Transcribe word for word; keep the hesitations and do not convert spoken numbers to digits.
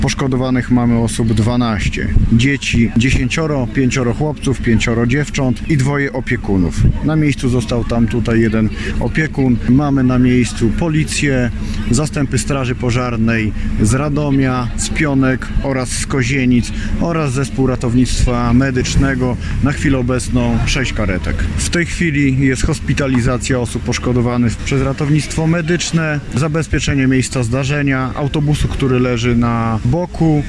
Poszkodowanych mamy osób dwanaście. Dzieci dziesięcioro, pięcioro chłopców, pięcioro dziewcząt i dwoje opiekunów. Na miejscu został tam tutaj jeden opiekun. Mamy na miejscu policję, zastępy straży pożarnej z Radomia, z Pionek oraz z Kozienic oraz zespół ratownictwa medycznego. Na chwilę obecną sześć karetek. W tej chwili jest hospitalizacja osób poszkodowanych przez ratownictwo medyczne, zabezpieczenie miejsca zdarzenia, autobusu, który leży na boku